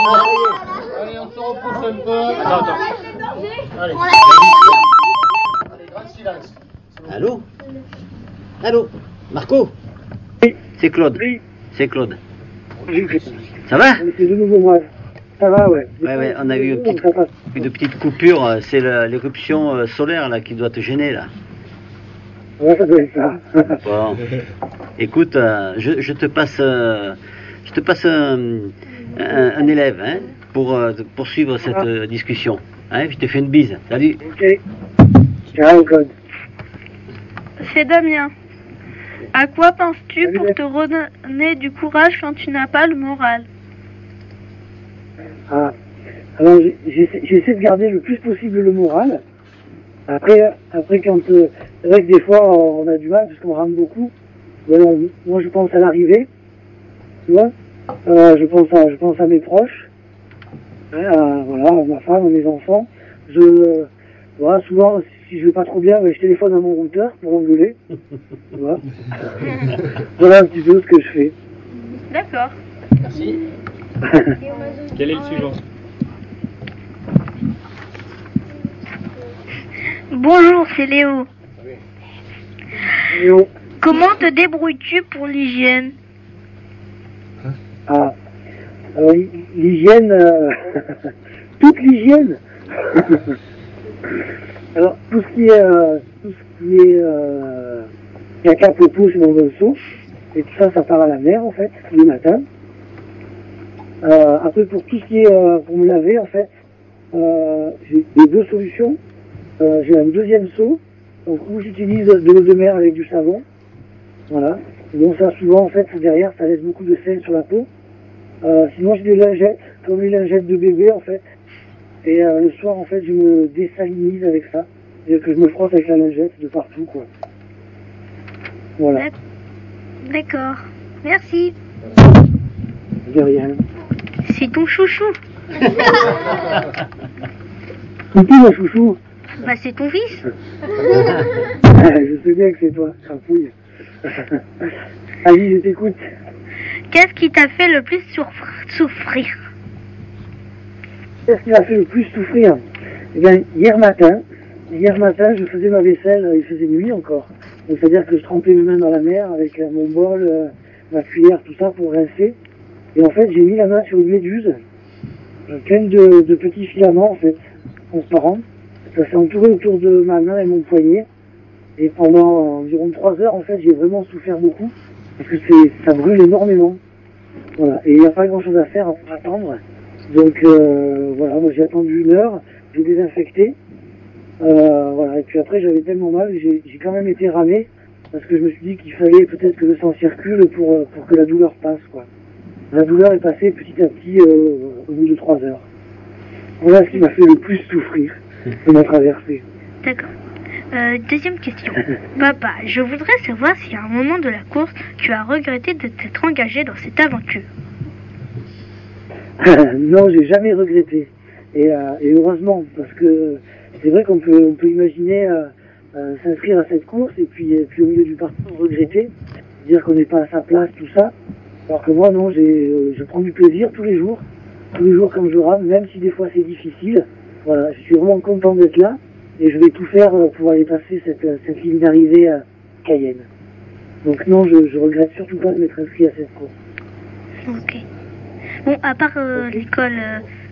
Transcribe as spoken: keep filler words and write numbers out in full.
Allez, on se repousse un peu. Attends, attends. Allez. Allez, grand silence. Allô? Allô? Marco? Oui. C'est Claude. Oui. C'est Claude. Oui. Ça va? C'est de nouveau moi. Ça va, ouais. Ouais, ouais, on a eu une petite, une petite coupure, c'est l'éruption solaire là qui doit te gêner là. Ouais, ça doit être ça. Bon, écoute, euh, je, je te passe, euh, je te passe un, un, un élève hein, pour euh, poursuivre cette euh, discussion. Hein, je te fais une bise. Salut. Ok. Ciao, Claude. C'est Damien. À quoi penses-tu Salut, pour te redonner du courage quand tu n'as pas le moral? Ah. Alors, j'essaie j'essaie de garder le plus possible le moral. Après, après quand euh, c'est vrai que des fois on a du mal parce qu'on rame beaucoup. Voilà, moi je pense à l'arrivée, tu vois. Euh, je pense à, je pense à mes proches, hein, à, voilà, à ma femme, à mes enfants. Je, euh, voilà, souvent si je vais pas trop bien, je téléphone à mon routeur pour m'engueuler. Tu vois. Voilà un petit peu ce que je fais. D'accord. Merci. Quel est le suivant? Bonjour, c'est Léo. Léo. Comment te débrouilles-tu pour l'hygiène? Ah, alors l'hygiène, euh, toute l'hygiène. Alors tout ce qui est, euh, tout ce qui est euh, caca popo, c'est dans le seau, et tout ça, ça part à la mer en fait, tous les matins. Euh, après pour tout ce qui est euh, pour me laver en fait, euh, j'ai des deux solutions. Euh, j'ai un deuxième seau, donc où j'utilise de l'eau de mer avec du savon. Voilà. Bon, ça, souvent, en fait, derrière, ça laisse beaucoup de sel sur la peau. Euh, sinon, j'ai des lingettes, comme les lingettes de bébé, en fait. Et euh, le soir, en fait, je me désalinise avec ça. C'est-à-dire que je me frotte avec la lingette de partout, quoi. Voilà. D'accord. Merci. De rien. C'est ton chouchou. C'est qui, mon chouchou? Bah, c'est ton fils. Je sais bien que c'est toi, crapouille. Allez, je t'écoute. Qu'est-ce qui t'a fait le plus souffrir? Qu'est-ce qui m'a fait le plus souffrir? Eh bien, hier matin, hier matin, je faisais ma vaisselle, il faisait nuit encore. C'est-à-dire que je trempais mes mains dans la mer avec mon bol, euh, ma cuillère, tout ça pour rincer. Et en fait, j'ai mis la main sur une méduse, pleine de, de petits filaments, en fait, transparents. Ça s'est entouré autour de ma main et mon poignet. Et pendant environ trois heures, en fait, j'ai vraiment souffert beaucoup. Parce que c'est, ça brûle énormément. Voilà. Et il n'y a pas grand chose à faire, à attendre. Donc, euh, voilà, moi j'ai attendu une heure, j'ai désinfecté. Euh, voilà. Et puis après, j'avais tellement mal que j'ai, j'ai quand même été ramé. Parce que je me suis dit qu'il fallait peut-être que le sang circule pour, pour que la douleur passe, quoi. La douleur est passée petit à petit euh, au bout de trois heures. Voilà ce qui m'a fait le plus souffrir de ma traversée. D'accord. Euh, deuxième question. Papa, je voudrais savoir si à un moment de la course, tu as regretté de t'être engagé dans cette aventure. Non, j'ai jamais regretté. Et, euh, et heureusement, parce que c'est vrai qu'on peut, on peut imaginer euh, euh, s'inscrire à cette course et puis, et puis au milieu du parcours regretter, dire qu'on n'est pas à sa place, tout ça. Alors que moi, non, j'ai, euh, je prends du plaisir tous les jours, tous les jours quand je rame, même si des fois c'est difficile. Voilà, je suis vraiment content d'être là et je vais tout faire pour aller passer cette, cette ligne d'arrivée à Cayenne. Donc non, je, je regrette surtout pas de m'être inscrit à cette course. Ok. Bon, à part euh, Ok. l'école... Euh,